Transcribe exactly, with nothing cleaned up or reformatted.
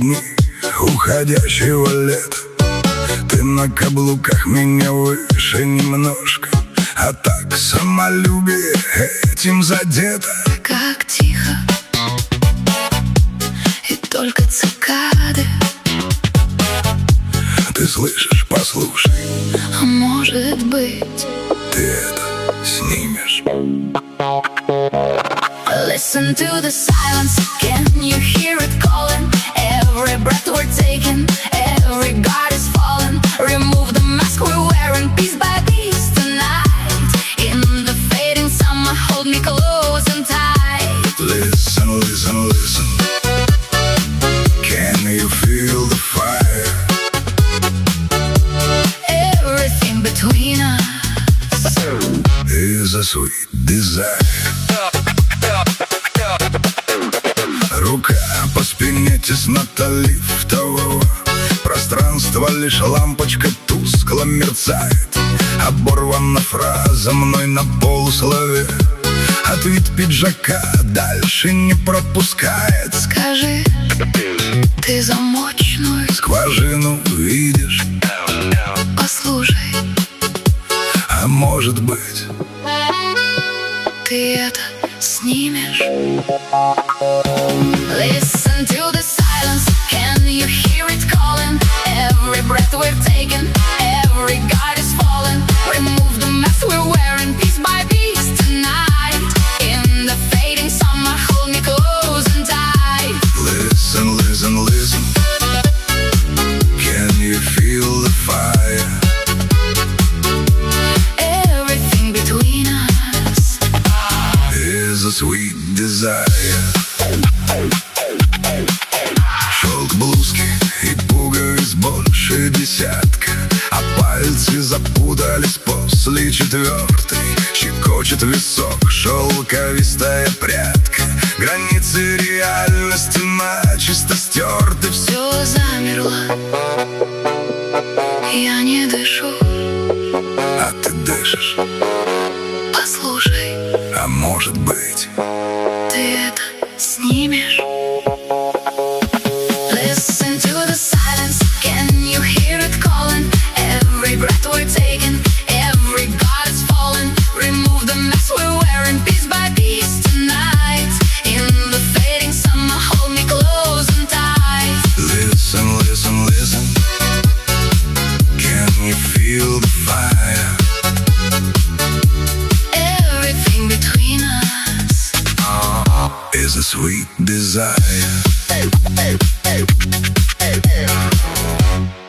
дни уходящего лета. Ты на каблуках меня выше немножко, а так самолюбие этим задето. Как тихо, и только цикады. Ты слышишь, послушай, А может быть, ты это снимешь. Listen to the silence, can you hear it calling? Every breath we're taking, every guard is falling. Remove the mask we're wearing, piece by piece tonight. In the fading summer, hold me close and tight. Listen, listen, listen. Can you feel the fire? Everything between us is a sweet desire. Рука по спине, теснота лифтового пространства, лишь лампочка тускло мерцает. Оборвана фраза мной на полуслове, от вид пиджака дальше не пропускает. Скажи, ты замочную скважину видишь? Послушай, а может быть, ты это снимешь? Listen to the silence, can you hear it calling? Every breath we're taking, every guard is falling. Remove the mask we're wearing, piece by piece tonight. In the fading summer, hold me close and tight. Listen, listen, listen. Can you feel the fire? Everything between us is a sweet desire. Шелк блузки и пуговиц больше десятка, а пальцы запутались после четвертой. Щекочет висок шелковистая прядка, границы реальности начисто стерты. Все замерло, я не дышу. А ты дышишь? Послушай, а может быть, ты это снимешь? Listen to the silence, can you hear it calling? Every breath we're taking, every guard is falling. Remove the mask we're wearing, piece by piece tonight. In the fading summer, hold me close and tight. Listen, listen, listen. Can you feel the fire? Everything between us is a sweet desire.